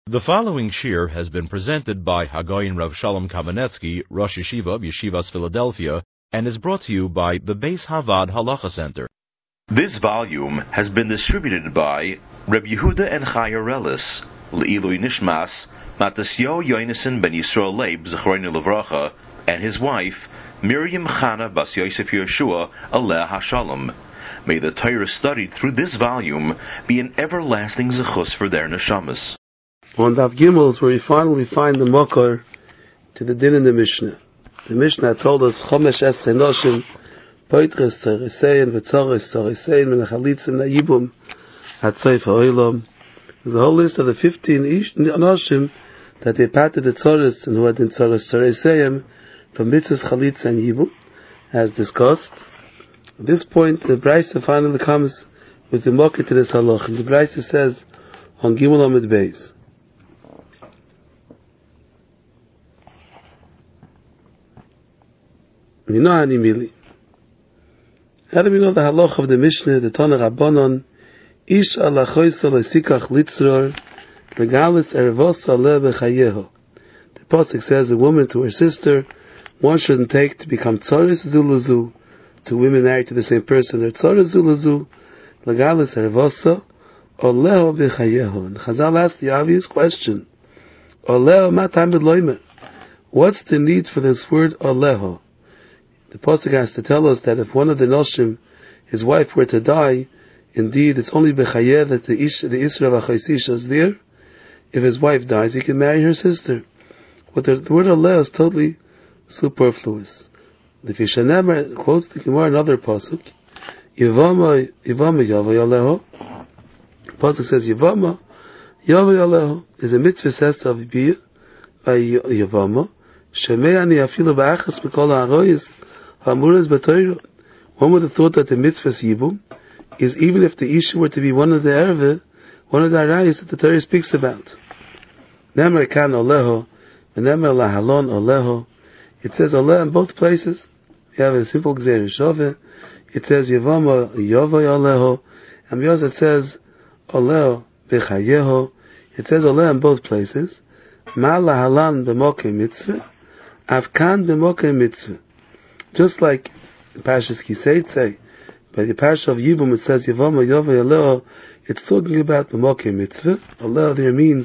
The following shir has been presented by Hagayin Rav Shalom Kamenetsky, Rosh Yeshiva of Yeshivas Philadelphia, and is brought to you by the Beis Havad Halacha Center. This volume has been distributed by Reb Yehuda and Chaya Relis, Le'ilui Nishmas, Matasyo Yonason ben Yisrael Leib, Zechroinu Levracha, and his wife, Miriam Chana Bas Yosef Yeshua, Aleh HaShalom. May the Torah studied through this volume be an everlasting zechus for their neshamas. On Daf Gimel is where we finally find the makor to the din in the Mishnah. The Mishnah told us Chomesh Esrei Noshim Poitres Tzarisein V'Tzoros Tzarisein Menachalitzim Na'ibum Hatzoif Ha'olam. There's a whole list of the 15 Noshim that they patted the Tzoros and who had in Tzoros Tzarisein from Mitzvahs Chalitz and Yibum, as discussed. At this point, the Brisa finally comes with the makor to this halach, and the Brisa says on Gimel Amud Beis. How do we know the halach of the Mishnah, the Tana Rabbanon? Ish ala choysa lesikach litzror regalis ervosa le bechayeho. The pasuk says a woman to her sister, one shouldn't take to become tzoros zulazu, two women married to the same person, they're tzoros zulazu, regalis ervosa oleho bechayeho. And Chazal asked the obvious question, oleho matam bedloimer. What's the need for this word oleho? The pasuk has to tell us that if one of the noshim, his wife, were to die, indeed it's only bechayeh that the isra of achaysisha is there. If his wife dies, he can marry her sister. But the word aleh is totally superfluous. The Fishanemer quotes the Gemara another pasuk. Yivama yavay aleho. The pasuk says Yivama yavay aleho is a mitzvah says of Yibiyah by Yivama. Shemei ani afilu ba'achas b'kol ha'aroyis. One would have thought that the mitzvah yibum is even if the issue were to be one of the erve, one of the arayis that the Torah speaks about. Nemer kan oleho, and nemer lahalon oleho. It says oleh in both places. We have a simple gzeir shove. It says yavama yavoy oleho, and because it says oleho bechayeho. It says oleh in both places. Ma lahalan b'mokei mitzvah, avkan b'mokei mitzvah. Just like Parshas Kiseitze, by the Parsha of Yibum it says Yavama Yavay Aleho, it's talking about the Mokeh Mitzvah. Aleho there means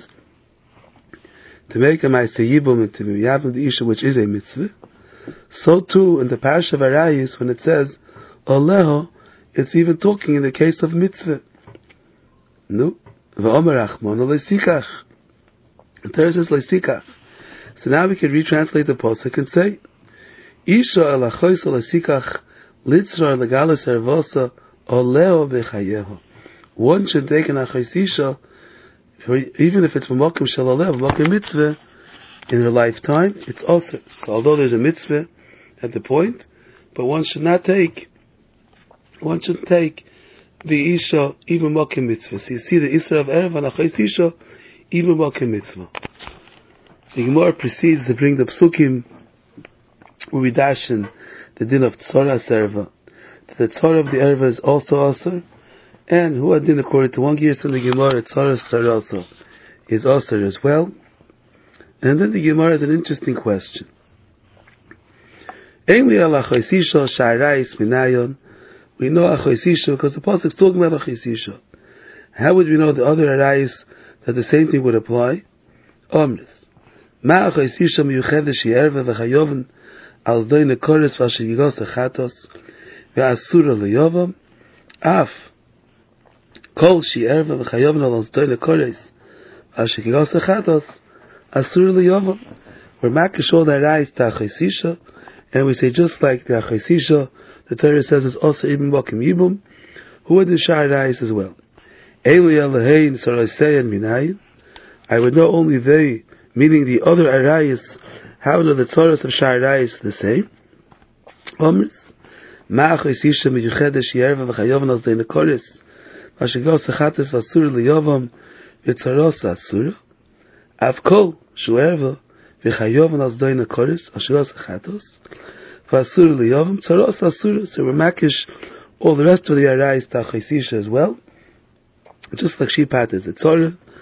to make a Ma'aseh Yibum and to be Yavim the Isha, which is a Mitzvah. So too in the Parsha of Arayis, when it says Aleho, it's even talking in the case of Mitzvah. No, V'omer Achmon Leisikach. The Torah says Leisikach. So now we can retranslate the pasuk and say Isha ala choysa lesikach litzrar legalis ervosa oleo bechayeho. One should take an achaysisha, even if it's v'mokim shel oleo, v'mokim mitzvah, in her lifetime, it's also. So although there's a mitzvah at the point, but one shouldn't take the isha, even mokim mitzvah. So you see the isra of erev and achaysisha, even mokim mitzvah. The Gemara proceeds to bring the psukim where we dash in the din of Tzara Serva. The Tzara of the Erva is also Asr, and who adin according to one gears in the Gemara, Tzara Serva also is Asr as well. And then the Gemara has an interesting question. We know Achaysisha because the pasuk is talking about Achaysisha. How would we know the other Arayis that the same thing would apply? Omris. Ma Achaysisha miyuchedesh yerva v'chayoven al doine kores v'ashigigos achatos ve'asura leyovam af kol she'erva v'chayoven al doine kores v'ashigigos achatos asura leyovam. We're makish all the arayis to achaysisha, and we say just like the achaysisha, the Torah says it's also ibn bakim yibum, who are the shar arayis as well. Eli elahein saraseyan minayin. I would know only they, meaning the other arayis. How do the Tzoros of Sha'arayis the same? Omris, Ma'achaysisha miyuchedesh yerva v'chayovan as dein nekoris v'ashigos achates v'asura liyovam v'tzoros asura avkol shu'erva v'chayovan as dein nekoris v'ashigos achatos v'asura liyovam tzoros asura. So we're makish all the rest of the Arayis Tachaysisha as well. Just like Shipat is a Tzorah,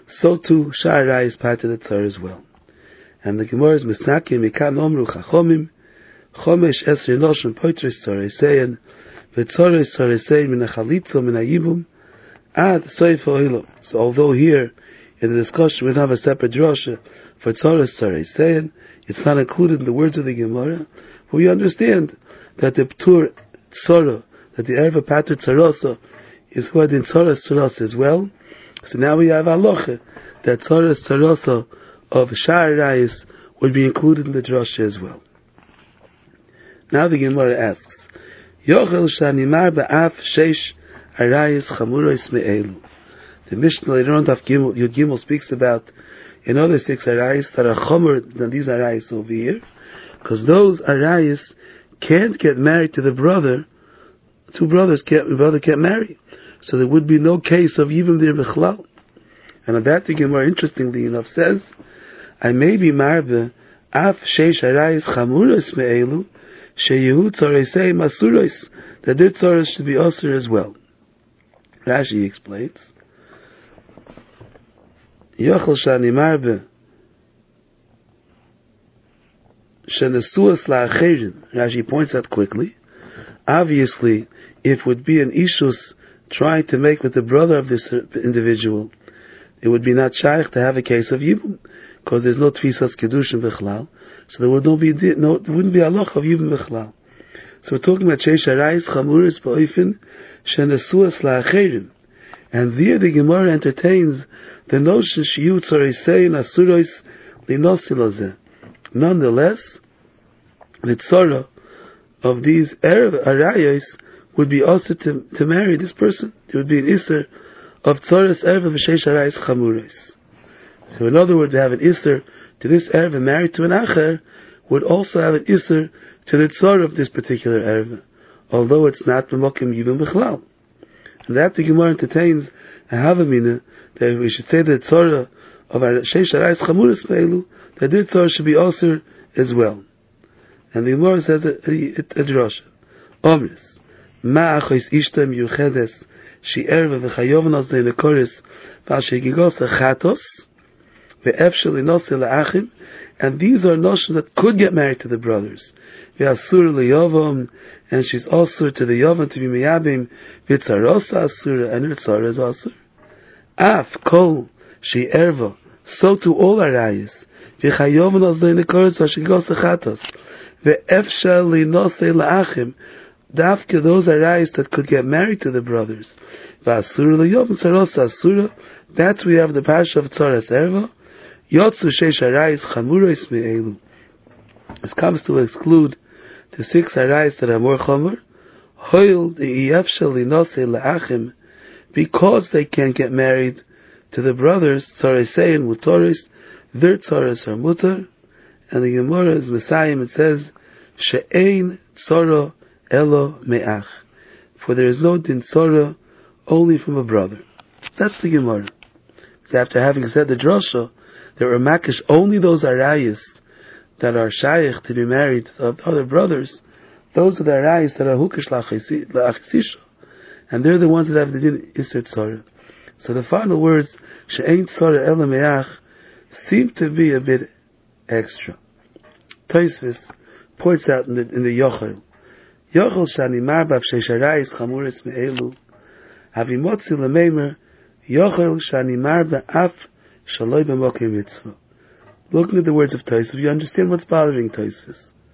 so too Sha'ar Raya is part of the Torah as well. And the Gemara is Misnakim Mikan Omru Chachomim Chomesh Esri Noshon Poitris Tzoresein V'Tzoreis Tzoresein Min HaChalitza Min HaYibum Ad Soif HaOilom. So although here in the discussion we have a separate drasha for Tzoreis Tzoresein, it's not included in the words of the Gemara, but we understand that the Ptur Tzora, that the Erva Pater Tzarasa is what in Tzoreis Tzarasa as well. So now we have halacha that Tzoreis Tzarasa of Sha'ar Rayis would be included in the drasha as well. Now the Gemara asks, Yochel Shanimar Ba'af Sheish Arayis Chamuros Me'elu. The Mishnah later on Yud Gimel speaks about another 6 Arayis that are chomer than these Arayis over here, because those Arayis can't get married to the brother. Two brothers the brother can't marry, so there would be no case of Yibum Dir B'chlal. And about the Gemara, interestingly enough, says, I may be marbe af sheish arayis chamuros me'elu sheyehu tzoresei masuros, that their tzoros should be osir as well. Rashi explains, Yochel shani marbe shenesuas la'acherin. Rashi points out quickly, obviously, if it would be an ishus trying to make with the brother of this individual, it would be not shaykh to have a case of yibum, because there's no tfisas kedushin b'chlal, so there wouldn't be halach of yibum b'chlal. So we're talking about sheish arayis chamuris ba'oifin shenesuas la'acherim, and there the Gemara entertains the notion shiyu tzoresein asuros linosilozeh. Nonetheless, the tzara of these arayos would be also to marry this person. There would be an iser of tzoras erva v'sheish arayis chamuris. So in other words, to have an iser to this erva married to an acher would also have an iser to the tzara of this particular erva, although it's not b'mokim yibum b'chlal. And that the Gemara entertains a havamina that we should say the tzara of our sheish arayis chamuris me'elu, that their tzara should be also as well. And the Gemara says a drasha, Omris, Ma achos ishta miyuchedes she erva v'chayovnas de nekoris v'al shegigos chatos ve'efshel inosel la'achim, and these are notions that could get married to the brothers. Ve'asur le'yovam, and she's also to the yovam to be miyabim, v'tzarosa asura, and her tzara is asur. Af kol she erva, so to all arayis, v'chayovnas de nekoris v'al shegigos chatos ve'efshel inosel la'achim, dafke those arayis that could get married to the brothers. V'asura l'yom tzarosa asura. That's we have the parsha of tzaras erva. Yotzu sheish arayis chamuros me'elu. This comes to exclude the 6 arayis that are more chomer. Hoil de'iyefshel linosei la'achim, because they can't get married to the brothers. Tzaresein mutoris, their tzaras are mutar. And the Gemara is Messiah. It says she'ein tzara elo me'ach, for there is no din tzara only from a brother. That's the Gemara. So after having said the drasha, there are makish only those arayis that are shaykh to be married to other brothers. Those are the arayis that are hukish la'achisisha, and they're the ones that have the din iser tzara. So the final words she'ein tzara elo me'ach seem to be a bit extra. Tosfos points out in the Yochel, Yochel shani marbab sheish arayis chamuris me'elu, havimotzi lemeimer Yochel shani marba af shaloi b'mokim mitzvah. Looking at the words of Tosfos, you understand what's bothering Tosfos.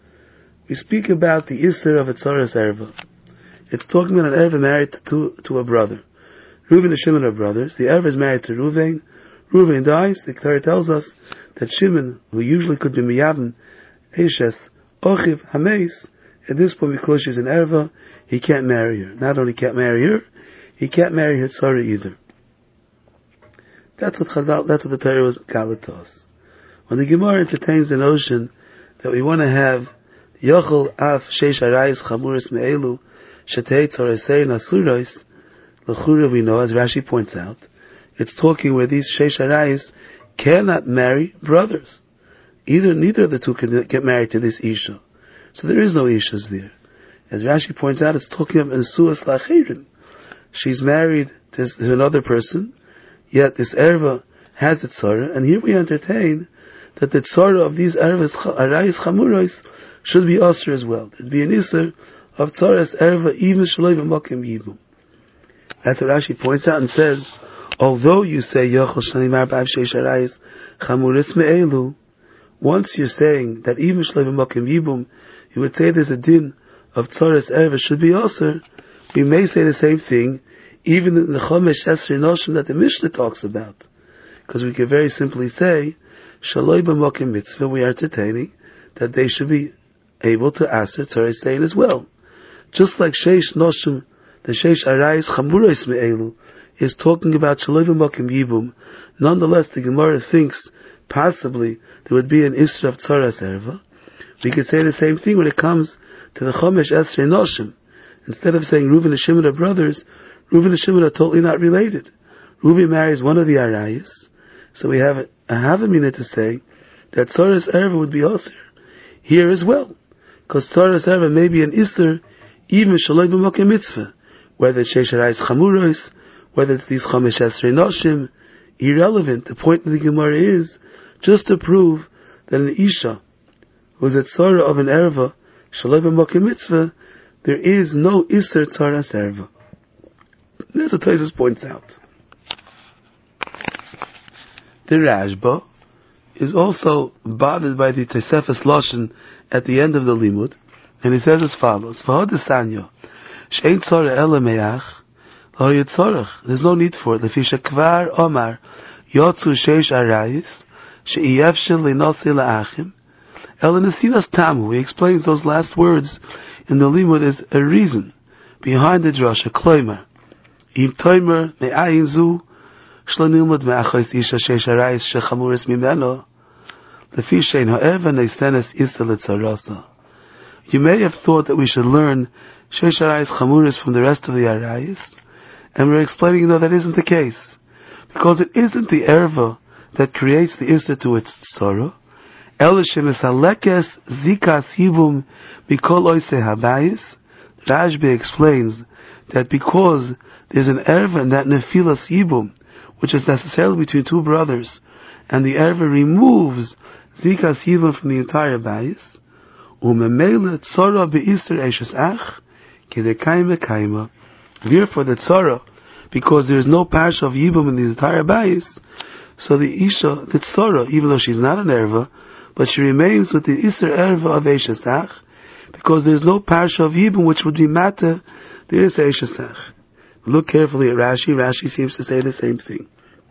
We speak about the iser of a tzoras erva. It's talking about an erva married to a brother. Reuven and Shimon are brothers. The erva is married to Reuven. Reuven dies. The Torah tells us that Shimon, who usually could be miyavim Eshes Ochiv Hameis, at this point, because she's an erva, he can't marry her. Not only can't marry her, he can't marry her tzara either. That's what the Torah was gathered to us. When the Gemara entertains the notion that we want to have Yochel af sheish arayis chamuris me'elu shetei tzoresein asuros, l'chura we know, as Rashi points out, it's talking where these sheish arayis cannot marry brothers. Neither of the two can get married to this isha. So there is no ishas there. As Rashi points out, it's talking of nesuas la'acherin. She's married to another person, yet this erva has a tzara, and here we entertain that the tzara of these arayis chamuros should be usher as well. There'd be an isser of tzaras erva even shaloi b'makom yibum. That's what Rashi points out and says, although you say yochel shnimar b'av sheish arayis chamuris me'elu, once you're saying that even shaloi b'makom yibum, you would say there's a din of tzaras erva should be usher. We may say the same thing even in the Chomesh Esrei Noshim that the Mishnah talks about. Because we can very simply say, Shaloi b'makom mitzvah, we are entertaining that they should be able to answer Tzaras Sein as well. Just like Sheish Noshim, the Sheish Arayis Chamuros Me'elu, is talking about Shaloi b'makom yibum, nonetheless the Gemara thinks possibly there would be an Isra of Tzaras Erva. We could say the same thing when it comes to the Chomesh Esrei Noshim. Instead of saying Reuven and Shimon are brothers, Reuven and Shimon are totally not related. Reuven marries one of the Arayis, so we have a havamina to say that Tzaras Erva would be Osir here as well, because Tzaras Erva may be an Isser even Shaloi b'makom mitzvah, whether it's Sheish Arayis Chamuros, whether it's these Chomesh Esrei Noshim, irrelevant. The point of the Gemara is just to prove that an Isha who is a Tzara of an Erva Shaloi b'makom mitzvah, there is no Isser Tzaras Erva. That's what Tosfos points out. The Rashba is also bothered by the Tosefos Lashon at the end of the Limud, and he says as follows: "V'hodesanyo she'ein tzara ela me'ach lo yitzorach." There's no need for it. Lefisha kvar omar yotzu sheish arayis she'iyefshel le'nosi la'achim ela nesinas tamu. He explains those last words in the Limud as a reason behind the drasha. Kloimer im toimer me'ayin zu shlonilmud me'achos isha sheish arayis shechamuris mimeno lefi shein ha'erva neisenes isa letzarasa. You may have thought that we should learn sheish arayis chamuris from the rest of the arayis, and we're explaining that isn't the case, because it isn't the erva that creates the isa to its tzara. Elishem is halekes zikas hibum mikol oise habayis. Rashbi explains that because there's an erva in that nefilas yibum, which is necessarily between two brothers, and the erva removes zikas yibum from the entire bayis, umemele tzara beister eshes ach kedekaima kaima. Therefore, the tzara, because there is no parsha of yibum in the entire bayis, so the isha, the tzara, even though she's not an erva, but she remains with the Isser Erva of Eishasach, because there is no parsha of Yibum which would be matter the Isser Eishasach. Look carefully at Rashi. Rashi seems to say the same thing.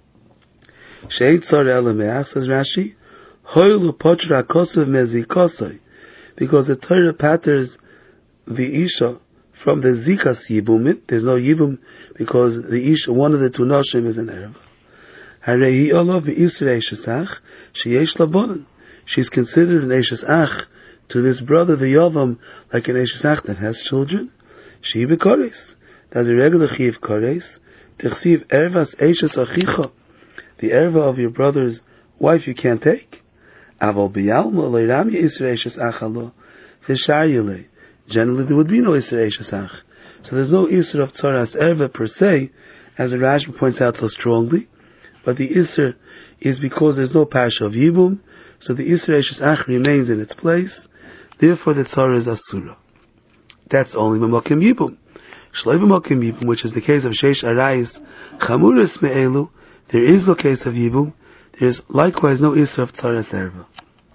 Shein tzar elameach, says Rashi, hoylu potra kosev mezi kosoi, because the Torah patters the Isha from the Zikas Yibumit. There's no Yibum because the Isha, one of the two Noshim, is an Erva. Harei olav Isser Eishasach sheyesh labonon. She's considered an Eishes Ach to this brother, the Yavam, like an Eishes Ach that has children. She be Kores. That's a regular Chiv Kores. Tichsiv Ervas Eishes Achicha. The Erva of your brother's wife you can't take. Aval B'yalma Leiram Yisra Eishes Ach Alo. V'shar Yilei. Generally there would be no Isra Eishes Ach. So there's no Isra of Tzaras Erva per se, as the Rashba points out so strongly. But the Isra is because there's no Pasha of Yibum, so the Isra Eishes Ach remains in its place. Therefore, the Tzara is Asura. That's only b'makom Yibum. Shloi b'makom Yibum, which is the case of Sheish Arayis Chamuris Me'elu, there is no case of Yibum. There is likewise no Isra of Tzaras Erva.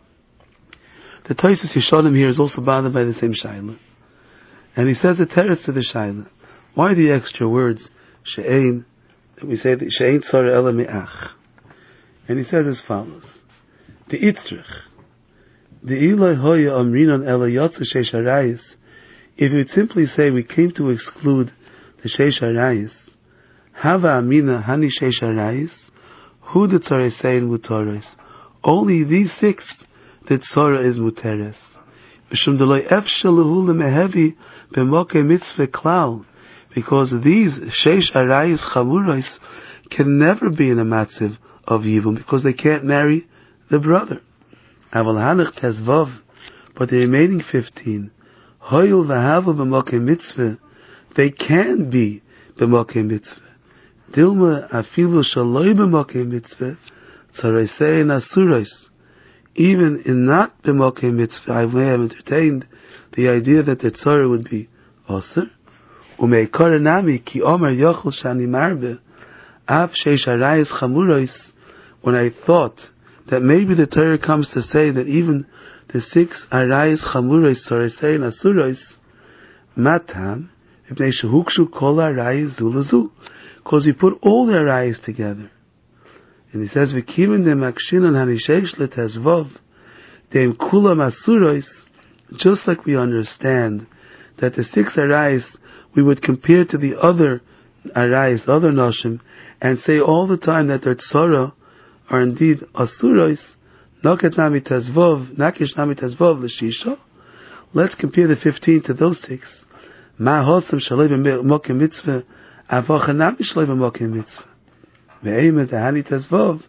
The Tosfos Yeshonim here is also bothered by the same Shaila. And he says a teretz to the Shaila. Why the extra words, She'ein, that we say that She'ein Tzara Ela Me'ach? And he says as follows. The Itzrich, the Eloi Hoya Amrinon Ela Yotzu Sheish Arayis. If you would simply say we came to exclude the Sheish Arayis, Hava Amina Hani Sheish Arayis, Hu the Tzara Sein Mutares. Only these 6, the Tzara is Muteres. Mishum Deloi Efshalahu Lemehevi B'Mokei Mitzvah Klal, because these Sheish Arayis Chamurais can never be in a matziv of Yibum, because they can't marry the brother. Aval Hanach Tezvav, but the remaining 15, Hoyul v'Havu b'Mokei Mitzvah, they can be b'Mokei Mitzvah. Dilma afilu shaloi b'Mokei Mitzvah, Tzaresein Asuros. Even in not b'mokei mitzvah, I may have entertained the idea that the tzara would be osir. Umeikar nami ki omer yochel shani marbe av sheish arayis chamuros. When I thought that maybe the Torah comes to say that even the 6 arayis chamuros tzaresein asuros matam ibnei shehukshu kol arayis zulazu, because we put all the arayis together. And he says, "V'kimin dem akshinan hanishesh letezvov dem kulam asuros." Just like we understand that the 6 arayis we would compare to the other arayis, the other noshim, and say all the time that their tzara are indeed asuros. Naket nami tezvov, nakish nami tezvov l'shisha. Let's compare the 15 to those 6. Ma hosam shalei b'mokim mitzvah, avocha nami shalei b'mokim mitzvah. Fascinating.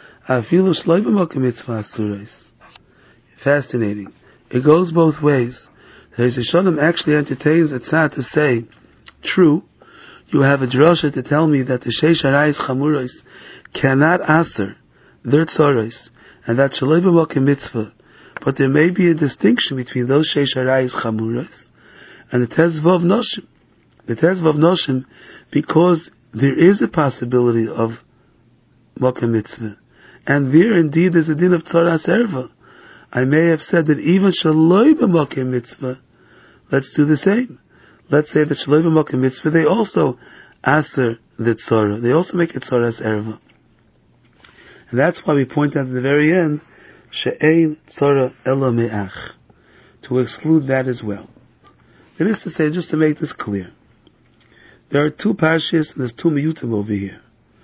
It goes both ways. The Shalom actually entertains a tzad to say, true, you have a drasha to tell me that the Sheish Arayis Chamuros cannot answer their tzoros, and that Shaloi b'mokim mitzvah, but there may be a distinction between those Sheish Arayis Chamuros and the Tezvav Noshim. The Tezvav Noshim, because there is a possibility of Mokem Mitzvah. And there indeed is a din of Tzoras Erva. I may have said that even Shaloi b'Mokem Mitzvah, let's do the same. Let's say that Shaloi b'Mokem Mitzvah, they also answer the Tzorah. They also make it Tzoras Erva. And that's why we point out at the very end, She'ein Tzorah Ela Me'ach, to exclude that as well. That is to say, just to make this clear, there are 2 parshas and there's 2 miyutim over here.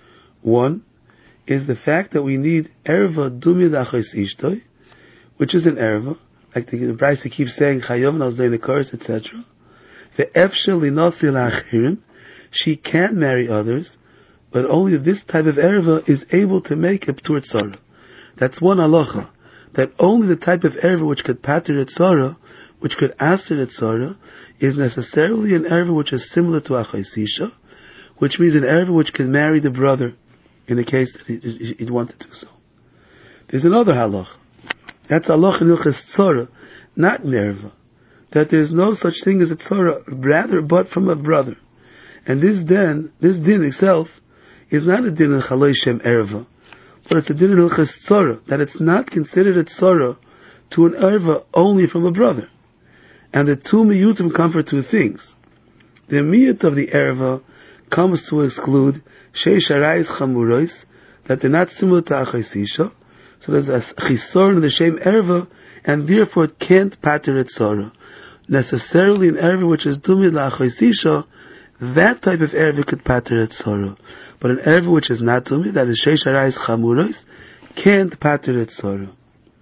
One is the fact that we need erva dumid achos ishtoi, which is an erva, like the Brisa keeps saying chayov nalzei nekores, etc. The efshel linothil achirim, she can marry others, but only this type of erva is able to make a ptur tzara. That's one halacha, that only the type of erva which could pater a tzara, which could answer a tzara, is necessarily an erva which is similar to achos isha, which means an erva which can marry the brother in the case that he'd want to do so. There's another halach. That's halach in Hilchos Tzara, not in erva, that there's no such thing as a tzara, rather but from a brother. And this din itself is not a din in Chaloi Shem erva, but it's a din in Hilchos Tzara, that it's not considered a tzara to an erva only from a brother. And the 2 miyutim come for 2 things. The miyut of the erva comes to exclude Sheish Arayis Chamuros, that they're not similar to Achos Isha, so there's a chisor in the same erva, and therefore it can't pater et tzara. Necessarily an erva which is dumid la'achos isha, that type of erva could pater et tzara. But an erva which is not dumid, that is Sheish Arayis Chamuros, can't pater et tzara.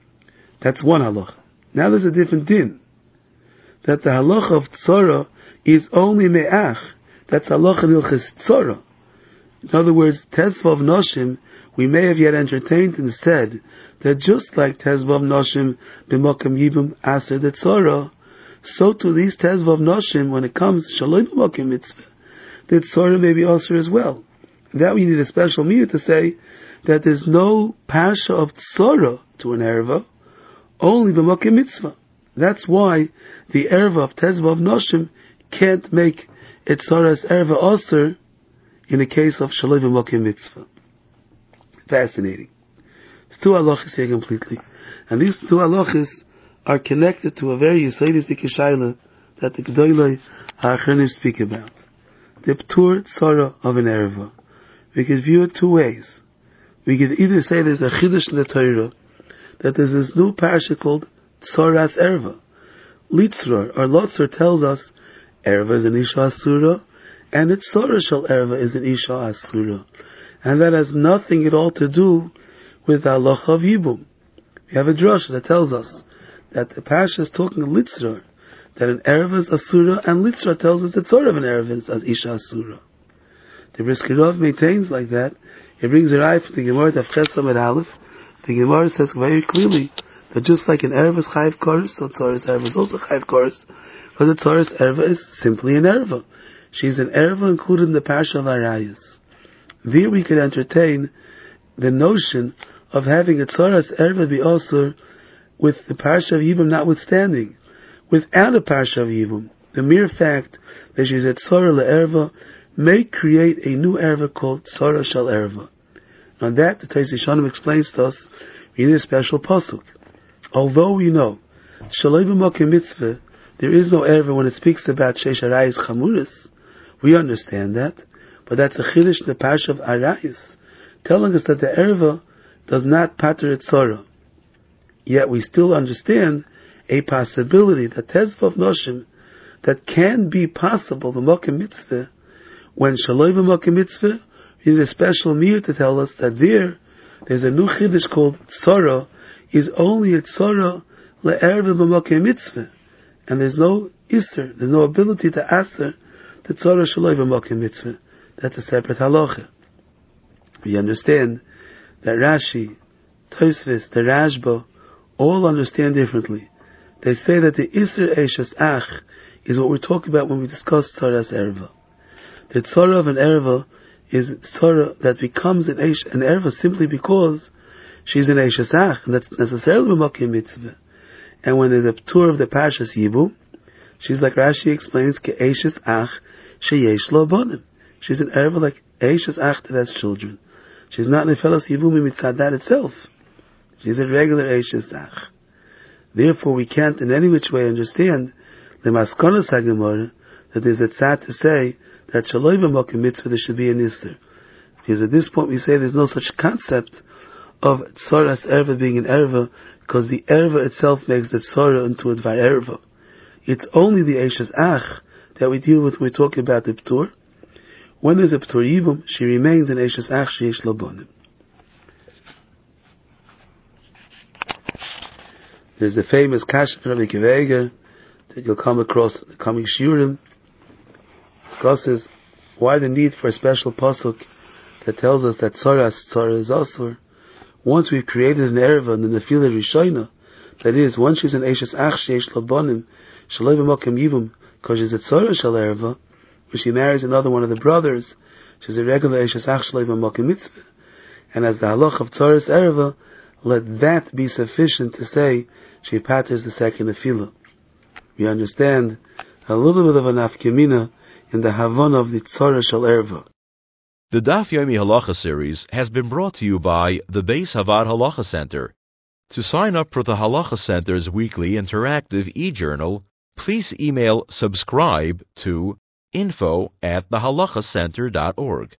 That's one halacha. Now there's a different din, that the halacha of tzara is only me'ach. That's halacha in Hilchos Tzara. In other words, Tezvav Noshim, we may have yet entertained and said that just like Tezvav Noshim b'mokem yibum aser the Tzara, so to these Tezvav Noshim, when it comes Shaloi b'mokem mitzvah, the Tzara may be aser as well. That we need a special meaning to say that there's no pasha of Tzara to an erva, only b'mokem mitzvah. That's why the erva of Tezvav Noshim can't make it Tzoras erva aser in the case of Shaloi b'mokem mitzvah. Fascinating. It's 2 halachas here completely. And these 2 halachas are connected to a very yesodistic shaila that the Gedolei HaAchronim speak about. The ptur tzara of an erva. We could view it 2 ways. We could either say there's a chiddush in the Torah, that there's this new parasha called Tzoras Erva. Litzror, or Lotzor, tells us erva is an isha asura, and its tzara shel erva is an isha asura. And that has nothing at all to do with the halacha of yibum. We have a drasha that tells us that the parasha is talking of litzror, that an erva is asura, and litzror tells us the tzara of an erva is as isha asura. The Brisker Rov maintains like that. He brings a raya from the Gemara of Chesam and Aleph. The Gemara says very clearly that just like an erva is chayiv koros, so tzoras erva is also chayiv koros, but the tzoras erva is simply an erva. She's an erva included in the parasha of Arayos. There we can entertain the notion of having a tzoras erva be also with the parsha of Yibum notwithstanding. Without a parsha of Yibum, the mere fact that she's at tzora le'erva may create a new erva called tzora shel erva. On that, the Tais Yishanim explains to us in a special pasuk. Although we know shaloi b'mokem mitzvah, there is no erva when it speaks about sheish arayis chamuris. We understand that, but that's a chiddush in the parsha of Arayis, telling us that the erva does not pater et tzora. Yet we still understand a possibility that tezvav noshim that can be possible the mokem mitzvah when shaloi b'mokem mitzvah. We need a special mir to tell us that there's a new chiddush called tzora is only a tzora le'erva b'mokem mitzvah, and there's no iser, there's no ability to aser the tzora shaloi b'mokem mitzvah. That's a separate halacha. We understand that Rashi, Tosfos, the Rashba, all understand differently. They say that the Isser Eishes Ach is what we're talking about when we discuss Tzoras Erva. The Tzora of an Erva is Tzora that becomes an Erva simply because she's an Eishes Ach, and that's necessarily B'mokem Mitzvah. And when there's a tour of the Parshas Yibum, she's like Rashi explains, Ke Eishes Ach Sheyesh Lo Bonim. She's an erva like Eishes Ach that has children. She's not Nefelas Yibumi mitzad that itself. She's a regular Eishes Ach. Therefore, we can't in any which way understand the Maskonos HaGemara that there's a tzad to say that Shaloi b'mokem mitzvah there should be an Isser. Because at this point we say there's no such concept of Tzoras Erva being an Erva because the Erva itself makes the Tzora into a Dvar Erva. It's only the Eishes Ach that we deal with when we're talking about the P'tur. When there's a P'tur Yibum, she remains an Eishes Ach Sheyesh Lo Bonim. There's the famous Kasha from Rabbi Akiva Eiger that you'll come across in the coming Shiurim. Discusses why the need for a special pasuk that tells us that Tzora is Asur. Once we've created an Erva in the Nefila Rishona, that is, once she's an Eishes Ach Sheyesh Lo Bonim, Shaloi b'mokem Yibum, because she's a Tzora Shel Erva, when she marries another one of the brothers, she's a regular Eishes Ach Shaloi b'mokem Mitzvah. And as the halach of Tzoras Erva, let that be sufficient to say she paters the second Nefila. We understand a little bit of a nafkemina in the Havana of the Tzora Shel Erva. The Daf Yomi Halacha series has been brought to you by the Beis Havad Halacha Center. To sign up for the Halacha Center's weekly interactive e-journal, please email subscribe to info@thehalachacenter.org.